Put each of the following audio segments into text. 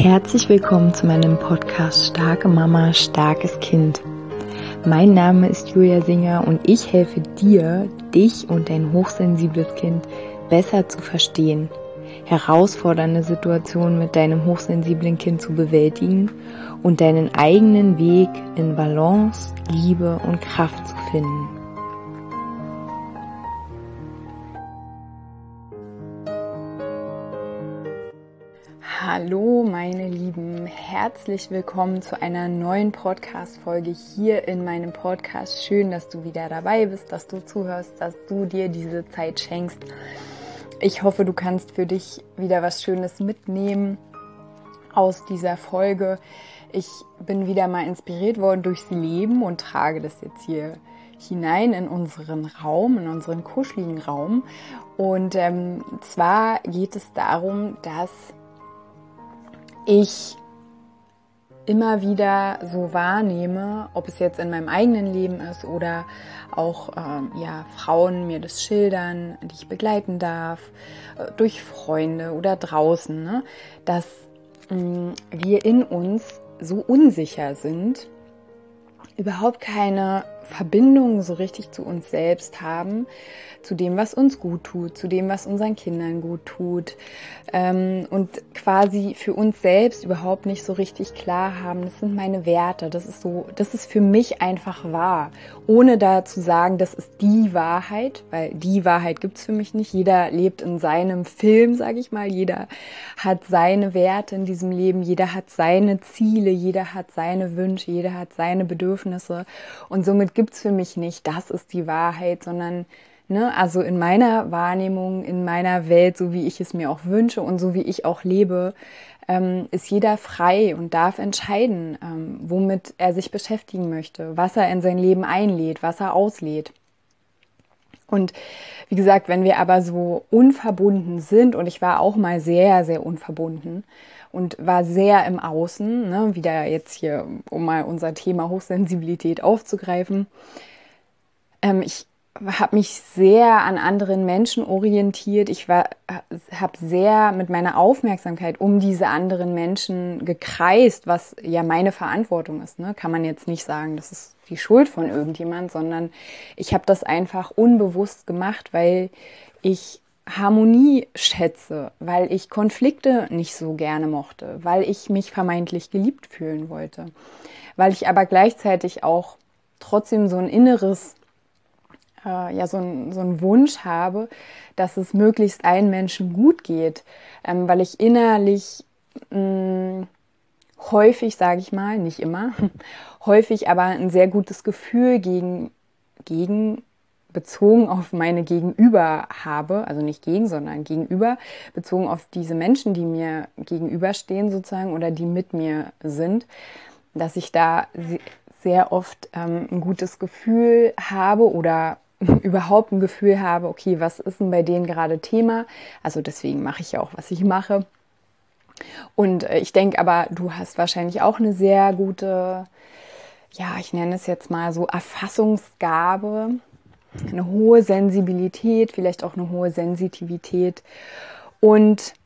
Herzlich willkommen zu meinem Podcast Starke Mama, starkes Kind. Mein Name ist Julia Singer und ich helfe dir, dich und dein hochsensibles Kind besser zu verstehen, herausfordernde Situationen mit deinem hochsensiblen Kind zu bewältigen und deinen eigenen Weg in Balance, Liebe und Kraft zu finden. Hallo meine Lieben, herzlich willkommen zu einer neuen Podcast-Folge hier in meinem Podcast. Schön, dass du wieder dabei bist, dass du zuhörst, dass du dir diese Zeit schenkst. Ich hoffe, du kannst für dich wieder was Schönes mitnehmen aus dieser Folge. Ich bin wieder mal inspiriert worden durchs Leben und trage das jetzt hier hinein in unseren Raum, in unseren kuscheligen Raum. Und zwar geht es darum, dass ich immer wieder so wahrnehme, ob es jetzt in meinem eigenen Leben ist oder auch Frauen mir das schildern, die ich begleiten darf, durch Freunde oder draußen, ne, dass wir in uns so unsicher sind, überhaupt keine Verbindung so richtig zu uns selbst haben, zu dem, was uns gut tut, zu dem, was unseren Kindern gut tut und quasi für uns selbst überhaupt nicht so richtig klar haben, das sind meine Werte, das ist für mich einfach wahr, ohne da zu sagen, das ist die Wahrheit, weil die Wahrheit gibt's für mich nicht. Jeder lebt in seinem Film, sage ich mal, jeder hat seine Werte in diesem Leben, jeder hat seine Ziele, jeder hat seine Wünsche, jeder hat seine Bedürfnisse und somit gibt's für mich nicht, das ist die Wahrheit, sondern also in meiner Wahrnehmung, in meiner Welt, so wie ich es mir auch wünsche und so wie ich auch lebe, ist jeder frei und darf entscheiden, womit er sich beschäftigen möchte, was er in sein Leben einlädt, was er auslädt. Und wie gesagt, wenn wir aber so unverbunden sind, und ich war auch mal sehr, sehr unverbunden und war sehr im Außen, wieder jetzt hier, um mal unser Thema Hochsensibilität aufzugreifen, ich habe mich sehr an anderen Menschen orientiert. Ich habe sehr mit meiner Aufmerksamkeit um diese anderen Menschen gekreist, was ja meine Verantwortung ist. Ne? Kann man jetzt nicht sagen, das ist die Schuld von irgendjemand, sondern ich habe das einfach unbewusst gemacht, weil ich Harmonie schätze, weil ich Konflikte nicht so gerne mochte, weil ich mich vermeintlich geliebt fühlen wollte, weil ich aber gleichzeitig auch trotzdem so ein inneres so ein Wunsch habe, dass es möglichst allen Menschen gut geht, weil ich innerlich häufig, sage ich mal, nicht immer, häufig aber ein sehr gutes Gefühl bezogen auf meine Gegenüber habe, also nicht gegen, sondern gegenüber, bezogen auf diese Menschen, die mir gegenüberstehen sozusagen oder die mit mir sind, dass ich da sehr oft ein gutes Gefühl habe oder überhaupt ein Gefühl habe, okay, was ist denn bei denen gerade Thema? Also deswegen mache ich ja auch, was ich mache. Und ich denke aber, du hast wahrscheinlich auch eine sehr gute, ich nenne es jetzt mal so Erfassungsgabe, eine hohe Sensibilität, vielleicht auch eine hohe Sensitivität. Und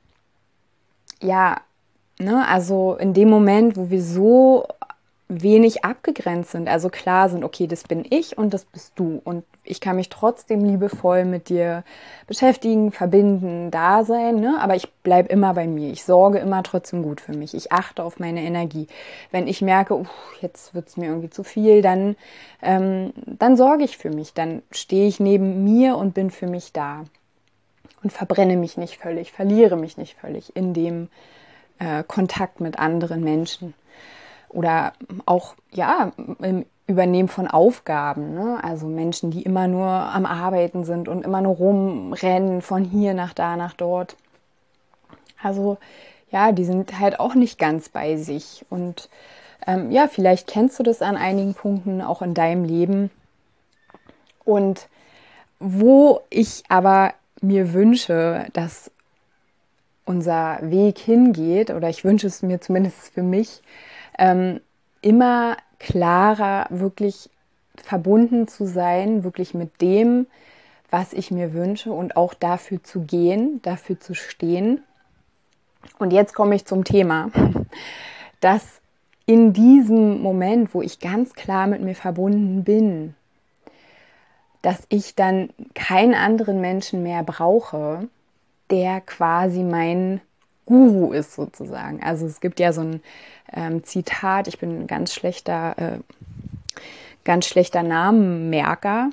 also in dem Moment, wo wir so wenig abgegrenzt sind, also klar sind, okay, das bin ich und das bist du und ich kann mich trotzdem liebevoll mit dir beschäftigen, verbinden, da sein, aber ich bleibe immer bei mir, ich sorge immer trotzdem gut für mich, ich achte auf meine Energie. Wenn ich merke, jetzt wird es mir irgendwie zu viel, dann sorge ich für mich, dann stehe ich neben mir und bin für mich da und verbrenne mich nicht völlig, verliere mich nicht völlig in dem Kontakt mit anderen Menschen. Oder auch, im Übernehmen von Aufgaben, also Menschen, die immer nur am Arbeiten sind und immer nur rumrennen von hier nach da, nach dort. Also die sind halt auch nicht ganz bei sich. Und vielleicht kennst du das an einigen Punkten auch in deinem Leben. Und wo ich aber mir wünsche, dass unser Weg hingeht, oder ich wünsche es mir zumindest für mich, immer klarer wirklich verbunden zu sein, wirklich mit dem, was ich mir wünsche und auch dafür zu gehen, dafür zu stehen Und jetzt komme ich zum Thema, dass in diesem Moment, wo ich ganz klar mit mir verbunden bin, dass ich dann keinen anderen Menschen mehr brauche, der quasi mein Guru ist sozusagen. Also es gibt ja so ein Zitat, ich bin ein ganz schlechter Namenmerker.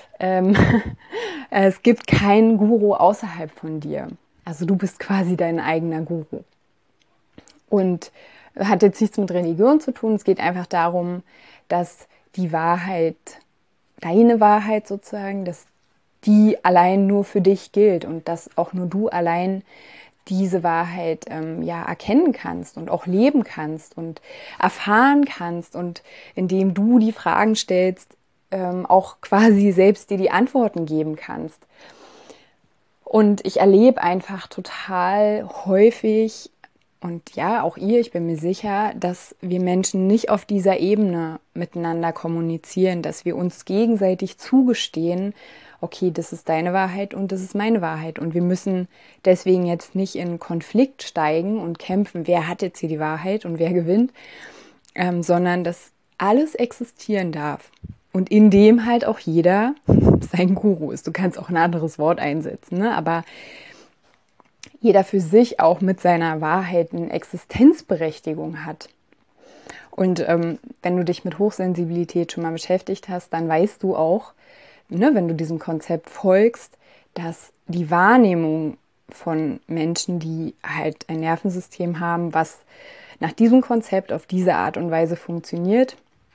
Es gibt keinen Guru außerhalb von dir. Also du bist quasi dein eigener Guru. Und hat jetzt nichts mit Religion zu tun. Es geht einfach darum, dass die Wahrheit, deine Wahrheit sozusagen, dass die allein nur für dich gilt und dass auch nur du allein diese Wahrheit erkennen kannst und auch leben kannst und erfahren kannst und indem du die Fragen stellst, auch quasi selbst dir die Antworten geben kannst. Und ich erlebe einfach total häufig, und ja, auch ihr, ich bin mir sicher, dass wir Menschen nicht auf dieser Ebene miteinander kommunizieren, dass wir uns gegenseitig zugestehen, okay, das ist deine Wahrheit und das ist meine Wahrheit. Und wir müssen deswegen jetzt nicht in Konflikt steigen und kämpfen, wer hat jetzt hier die Wahrheit und wer gewinnt, sondern dass alles existieren darf. Und in dem halt auch jeder sein Guru ist. Du kannst auch ein anderes Wort einsetzen, ne? Aber jeder für sich auch mit seiner Wahrheit eine Existenzberechtigung hat. Und wenn du dich mit Hochsensibilität schon mal beschäftigt hast, dann weißt du auch, ne, wenn du diesem Konzept folgst, dass die Wahrnehmung von Menschen, die halt ein Nervensystem haben, was nach diesem Konzept auf diese Art und Weise funktioniert,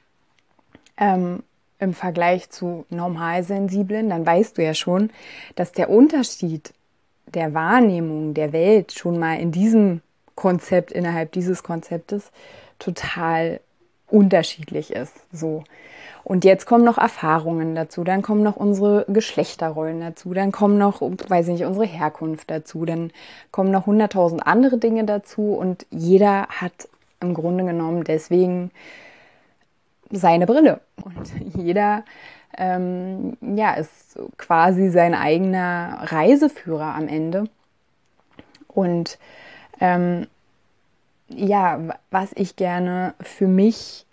im Vergleich zu Normalsensiblen, dann weißt du ja schon, dass der Unterschied der Wahrnehmung der Welt schon mal in diesem Konzept, innerhalb dieses Konzeptes, total unterschiedlich ist. So. Und jetzt kommen noch Erfahrungen dazu, dann kommen noch unsere Geschlechterrollen dazu, dann kommen noch, weiß ich nicht, unsere Herkunft dazu, dann kommen noch 100.000 andere Dinge dazu und jeder hat im Grunde genommen deswegen seine Brille. Und jeder ist quasi sein eigener Reiseführer am Ende. Und was ich gerne für mich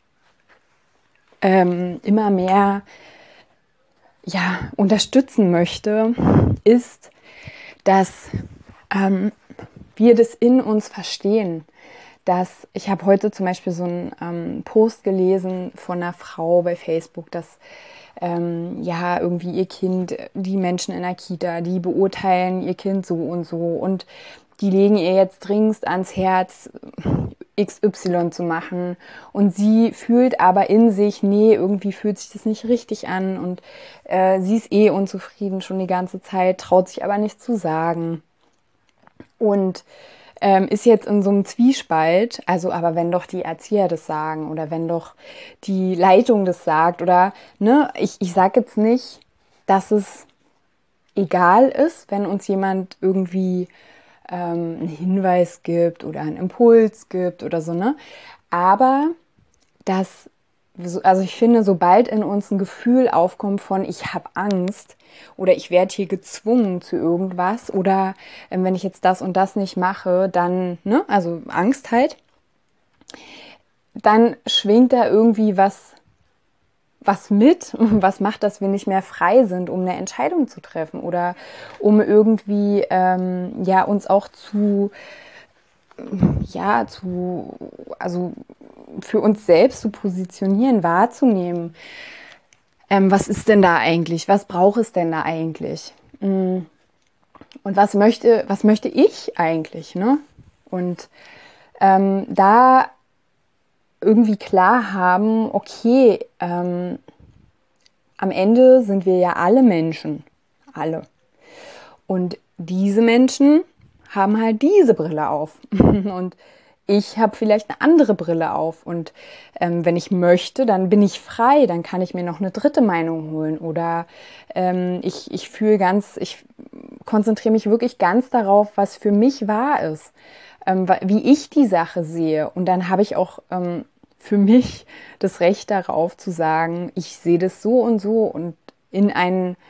immer mehr unterstützen möchte, ist, dass wir das in uns verstehen. Dass ich habe heute zum Beispiel so einen Post gelesen von einer Frau bei Facebook, dass irgendwie ihr Kind, die Menschen in der Kita, die beurteilen ihr Kind so und die legen ihr jetzt dringendst ans Herz, XY zu machen und sie fühlt aber in sich, nee, irgendwie fühlt sich das nicht richtig an und sie ist unzufrieden schon die ganze Zeit, traut sich aber nichts zu sagen und ist jetzt in so einem Zwiespalt, also aber wenn doch die Erzieher das sagen oder wenn doch die Leitung das sagt oder, ne, ich sage jetzt nicht, dass es egal ist, wenn uns jemand irgendwie einen Hinweis gibt oder einen Impuls gibt oder so, ne, aber also ich finde, sobald in uns ein Gefühl aufkommt von ich habe Angst oder ich werde hier gezwungen zu irgendwas oder wenn ich jetzt das und das nicht mache, dann, ne, also Angst halt, dann schwingt da irgendwie was mit, was macht, dass wir nicht mehr frei sind, um eine Entscheidung zu treffen oder um irgendwie uns auch also für uns selbst zu positionieren, wahrzunehmen. Was ist denn da eigentlich? Was braucht es denn da eigentlich? Und was möchte ich eigentlich? Ne? Und da irgendwie klar haben, okay, am Ende sind wir ja alle Menschen. Alle. Und diese Menschen haben halt diese Brille auf. Und ich habe vielleicht eine andere Brille auf. Und wenn ich möchte, dann bin ich frei. Dann kann ich mir noch eine dritte Meinung holen. Oder ich konzentriere mich wirklich ganz darauf, was für mich wahr ist. Wie ich die Sache sehe. Und dann habe ich auch für mich das Recht darauf zu sagen, ich sehe das so und in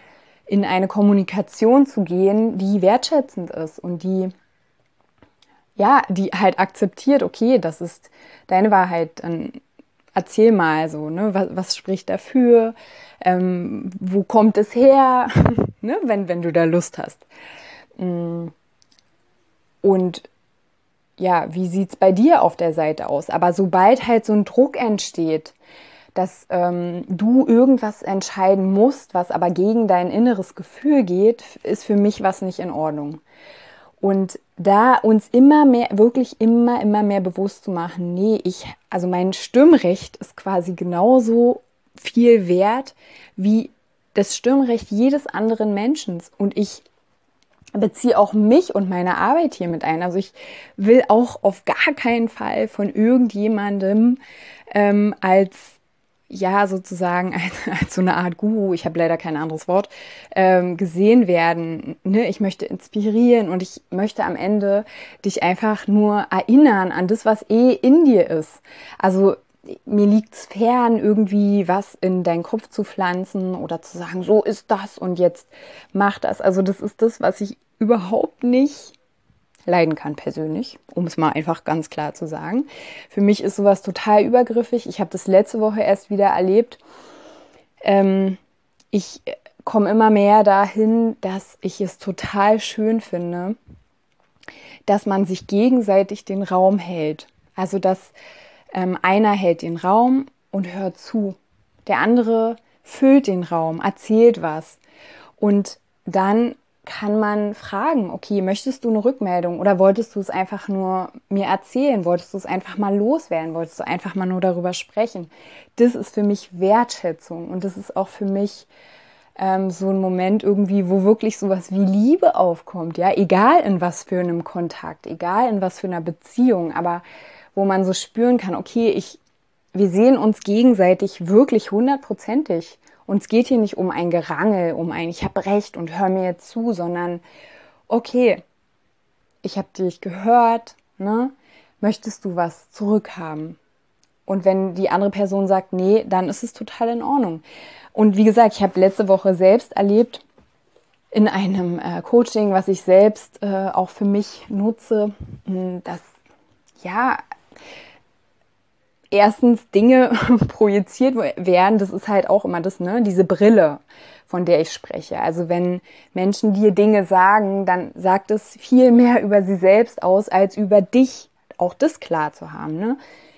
eine Kommunikation zu gehen, die wertschätzend ist und die ja, die halt akzeptiert, okay, das ist deine Wahrheit, dann erzähl mal so, ne, was spricht dafür, wo kommt es her, ne, wenn du da Lust hast. Und ja, wie sieht's bei dir auf der Seite aus? Aber sobald halt so ein Druck entsteht, dass du irgendwas entscheiden musst, was aber gegen dein inneres Gefühl geht, ist für mich was nicht in Ordnung. Und da uns immer mehr, wirklich immer mehr bewusst zu machen, nee, also mein Stimmrecht ist quasi genauso viel wert wie das Stimmrecht jedes anderen Menschen. Und ich beziehe auch mich und meine Arbeit hier mit ein. Also ich will auch auf gar keinen Fall von irgendjemandem als ja, sozusagen als so eine Art Guru, ich habe leider kein anderes Wort, gesehen werden. Ne? Ich möchte inspirieren und ich möchte am Ende dich einfach nur erinnern an das, was in dir ist. Also mir liegt es fern, irgendwie was in deinen Kopf zu pflanzen oder zu sagen, so ist das und jetzt mach das. Also das ist das, was ich überhaupt nicht leiden kann persönlich, um es mal einfach ganz klar zu sagen. Für mich ist sowas total übergriffig. Ich habe das letzte Woche erst wieder erlebt. Ich komme immer mehr dahin, dass ich es total schön finde, dass man sich gegenseitig den Raum hält. Also dass einer hält den Raum und hört zu. Der andere füllt den Raum, erzählt was. Und dann kann man fragen, okay, möchtest du eine Rückmeldung oder wolltest du es einfach nur mir erzählen? Wolltest du es einfach mal loswerden? Wolltest du einfach mal nur darüber sprechen? Das ist für mich Wertschätzung und das ist auch für mich so ein Moment irgendwie, wo wirklich sowas wie Liebe aufkommt, ja, egal in was für einem Kontakt, egal in was für einer Beziehung, aber wo man so spüren kann, okay, wir sehen uns gegenseitig wirklich 100%ig. Uns geht hier nicht um ein Gerangel, um ein ich habe recht und hör mir jetzt zu, sondern okay, ich habe dich gehört, ne? Möchtest du was zurückhaben? Und wenn die andere Person sagt, nee, dann ist es total in Ordnung. Und wie gesagt, ich habe letzte Woche selbst erlebt in einem Coaching, was ich selbst auch für mich nutze, dass ja erstens Dinge projiziert werden, das ist halt auch immer das, ne, diese Brille, von der ich spreche. Also wenn Menschen dir Dinge sagen, dann sagt es viel mehr über sie selbst aus, als über dich. Auch das klar zu haben, ne?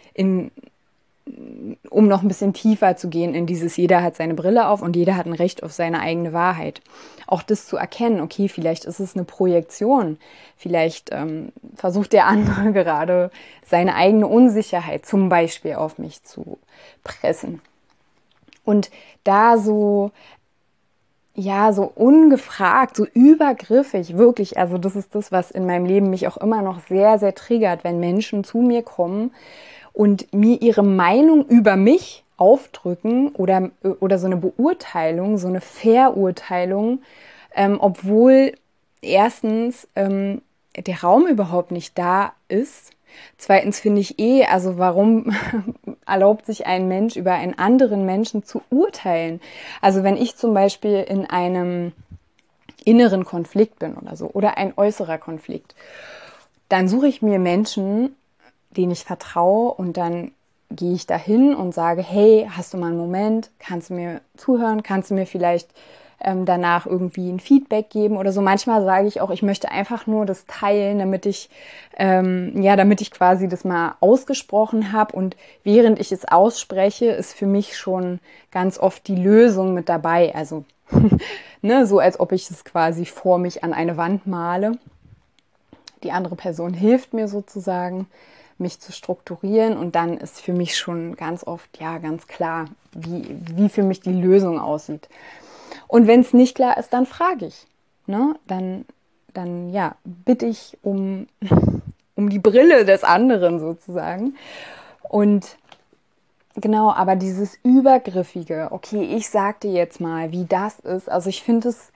Um noch ein bisschen tiefer zu gehen in dieses, jeder hat seine Brille auf und jeder hat ein Recht auf seine eigene Wahrheit. Auch das zu erkennen, okay, vielleicht ist es eine Projektion, vielleicht versucht der andere gerade seine eigene Unsicherheit zum Beispiel auf mich zu pressen. Und da so, ja, so ungefragt, so übergriffig, wirklich, also das ist das, was in meinem Leben mich auch immer noch sehr, sehr triggert, wenn Menschen zu mir kommen und mir ihre Meinung über mich aufdrücken oder so eine Beurteilung, so eine Verurteilung, obwohl erstens der Raum überhaupt nicht da ist. Zweitens finde ich also warum erlaubt sich ein Mensch über einen anderen Menschen zu urteilen? Also wenn ich zum Beispiel in einem inneren Konflikt bin oder so oder ein äußerer Konflikt, dann suche ich mir Menschen, denen ich vertraue und dann gehe ich dahin und sage, hey, hast du mal einen Moment, kannst du mir zuhören, kannst du mir vielleicht danach irgendwie ein Feedback geben oder so. Manchmal sage ich auch, ich möchte einfach nur das teilen, damit ich quasi das mal ausgesprochen habe und während ich es ausspreche, ist für mich schon ganz oft die Lösung mit dabei. Also ne, so als ob ich es quasi vor mich an eine Wand male. Die andere Person hilft mir sozusagen, mich zu strukturieren und dann ist für mich schon ganz oft, ja, ganz klar, wie für mich die Lösung aussieht. Und wenn es nicht klar ist, dann frage ich. Ne? Dann ja, bitte ich um die Brille des anderen sozusagen. Und genau, aber dieses Übergriffige, okay, ich sag dir jetzt mal, wie das ist. Also ich finde es,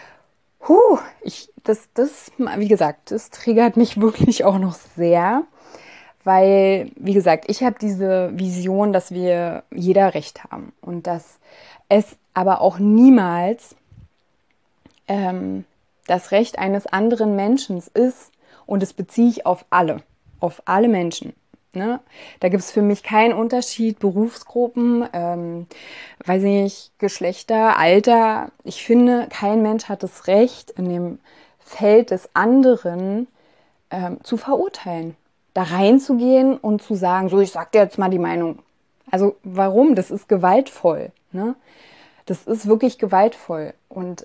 wie gesagt, das triggert mich wirklich auch noch sehr. Weil, wie gesagt, ich habe diese Vision, dass wir jeder Recht haben und dass es aber auch niemals das Recht eines anderen Menschen ist Und das beziehe ich auf alle Menschen. Ne? Da gibt es für mich keinen Unterschied, Berufsgruppen, weiß nicht, Geschlechter, Alter. Ich finde, kein Mensch hat das Recht, in dem Feld des anderen zu verurteilen. Da reinzugehen und zu sagen, so, ich sag dir jetzt mal die Meinung. Also warum? Das ist gewaltvoll. Ne? Das ist wirklich gewaltvoll. Und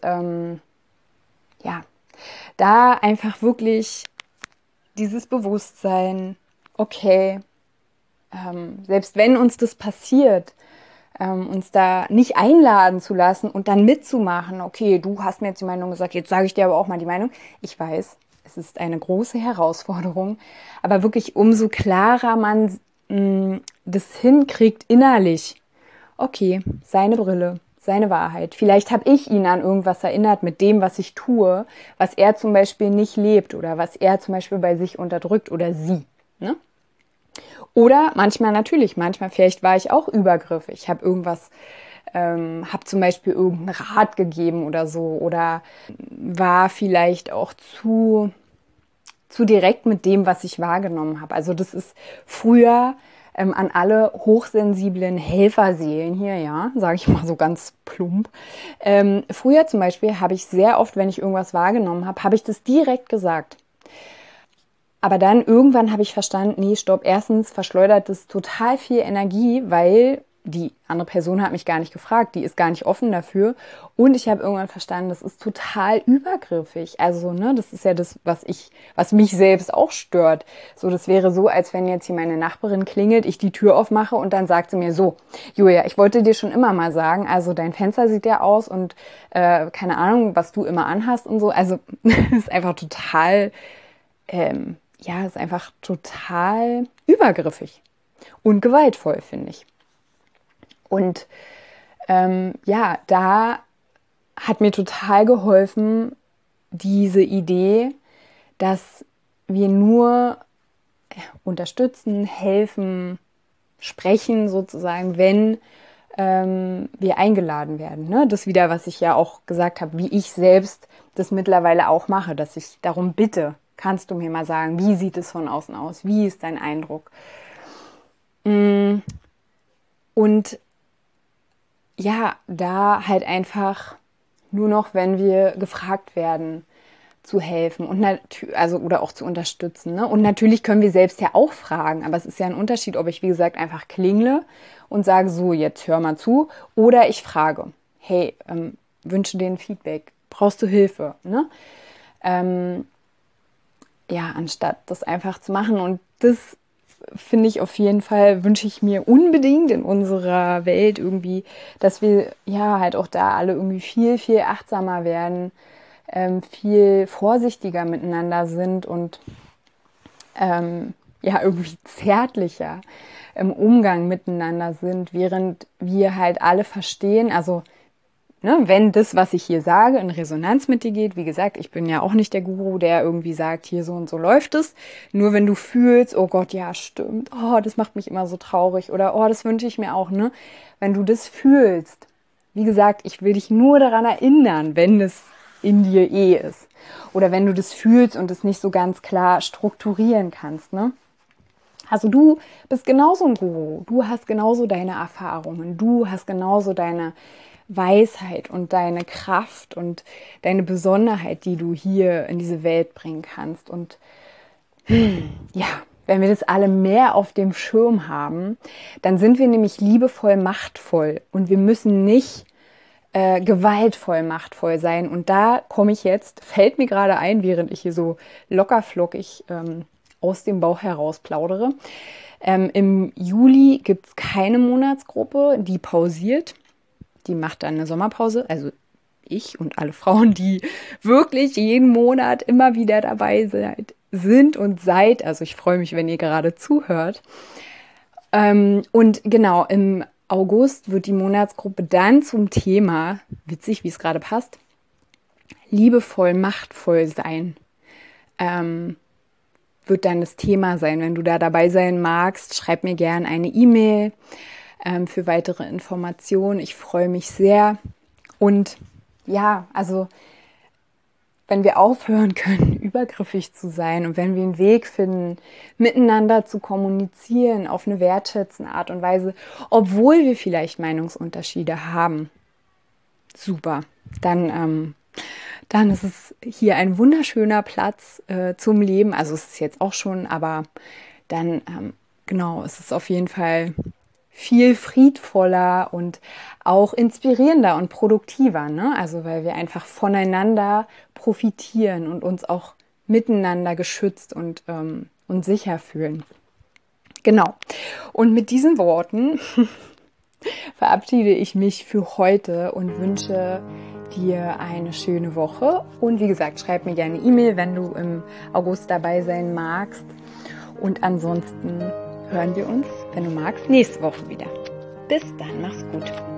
ja, da einfach wirklich dieses Bewusstsein, okay, selbst wenn uns das passiert, uns da nicht einladen zu lassen und dann mitzumachen, okay, du hast mir jetzt die Meinung gesagt, jetzt sage ich dir aber auch mal die Meinung. Ich weiß, es ist eine große Herausforderung, aber wirklich umso klarer man das hinkriegt innerlich. Okay, seine Brille, seine Wahrheit. Vielleicht habe ich ihn an irgendwas erinnert mit dem, was ich tue, was er zum Beispiel nicht lebt oder was er zum Beispiel bei sich unterdrückt oder sie. Ne? Oder manchmal vielleicht war ich auch übergriffig. Ich habe irgendwas, habe zum Beispiel irgendeinen Rat gegeben oder so oder war vielleicht auch zu direkt mit dem, was ich wahrgenommen habe. Also das ist früher an alle hochsensiblen Helferseelen hier, ja, sage ich mal so ganz plump. Früher zum Beispiel habe ich sehr oft, wenn ich irgendwas wahrgenommen habe, habe ich das direkt gesagt. Aber dann irgendwann habe ich verstanden, nee, stopp, erstens verschleudert das total viel Energie, weil die andere Person hat mich gar nicht gefragt, die ist gar nicht offen dafür. Und ich habe irgendwann verstanden, das ist total übergriffig. Also, ne, das ist ja das, was mich selbst auch stört. So, das wäre so, als wenn jetzt hier meine Nachbarin klingelt, ich die Tür aufmache und dann sagt sie mir so, Julia, ich wollte dir schon immer mal sagen, also dein Fenster sieht ja aus und keine Ahnung, was du immer anhast und so. Also, das ist einfach total, ist einfach total übergriffig und gewaltvoll, finde ich. Und da hat mir total geholfen diese Idee, dass wir nur unterstützen, helfen, sprechen sozusagen, wenn wir eingeladen werden. Ne? Das wieder, was ich ja auch gesagt habe, wie ich selbst das mittlerweile auch mache, dass ich darum bitte, kannst du mir mal sagen, wie sieht es von außen aus? Wie ist dein Eindruck? Und ja, da halt einfach nur noch, wenn wir gefragt werden, zu helfen und oder auch zu unterstützen. Ne? Und natürlich können wir selbst ja auch fragen, aber es ist ja ein Unterschied, ob ich, wie gesagt, einfach klingle und sage, so, jetzt hör mal zu, oder ich frage, hey, wünsche dir ein Feedback, brauchst du Hilfe? Ne? Anstatt das einfach zu machen. Und das finde ich auf jeden Fall, wünsche ich mir unbedingt in unserer Welt irgendwie, dass wir ja halt auch da alle irgendwie viel, viel achtsamer werden, viel vorsichtiger miteinander sind und irgendwie zärtlicher im Umgang miteinander sind, während wir halt alle verstehen, also ne, wenn das, was ich hier sage, in Resonanz mit dir geht, wie gesagt, ich bin ja auch nicht der Guru, der irgendwie sagt, hier so und so läuft es. Nur wenn du fühlst, oh Gott, ja, stimmt, oh, das macht mich immer so traurig oder oh, das wünsche ich mir auch, ne? Wenn du das fühlst, wie gesagt, ich will dich nur daran erinnern, wenn es in dir ist. Oder wenn du das fühlst und es nicht so ganz klar strukturieren kannst, ne? Also du bist genauso ein Guru, du hast genauso deine Erfahrungen, du hast genauso deine Weisheit und deine Kraft und deine Besonderheit, die du hier in diese Welt bringen kannst. Und wenn wir das alle mehr auf dem Schirm haben, dann sind wir nämlich liebevoll machtvoll und wir müssen nicht gewaltvoll machtvoll sein. Und da komme ich jetzt, fällt mir gerade ein, während ich hier so lockerflockig aus dem Bauch heraus plaudere. Im Juli gibt es keine Monatsgruppe, die pausiert. Die macht dann eine Sommerpause. Also ich und alle Frauen, die wirklich jeden Monat immer wieder dabei sind und seid. Also ich freue mich, wenn ihr gerade zuhört. Und genau, im August wird die Monatsgruppe dann zum Thema, witzig, wie es gerade passt, liebevoll, machtvoll sein. Wird dann das Thema sein. Wenn du da dabei sein magst, schreib mir gerne eine E-Mail für weitere Informationen. Ich freue mich sehr. Und ja, also wenn wir aufhören können, übergriffig zu sein und wenn wir einen Weg finden, miteinander zu kommunizieren auf eine wertschätzende Art und Weise, obwohl wir vielleicht Meinungsunterschiede haben, super. Dann ist es hier ein wunderschöner Platz zum Leben. Also es ist jetzt auch schon, aber dann, genau, es ist auf jeden Fall viel friedvoller und auch inspirierender und produktiver, ne? Also weil wir einfach voneinander profitieren und uns auch miteinander geschützt und sicher fühlen. Genau. Und mit diesen Worten verabschiede ich mich für heute und wünsche dir eine schöne Woche. Und wie gesagt, schreib mir gerne E-Mail, wenn du im August dabei sein magst. Und ansonsten hören wir uns, wenn du magst, nächste Woche wieder. Bis dann, mach's gut.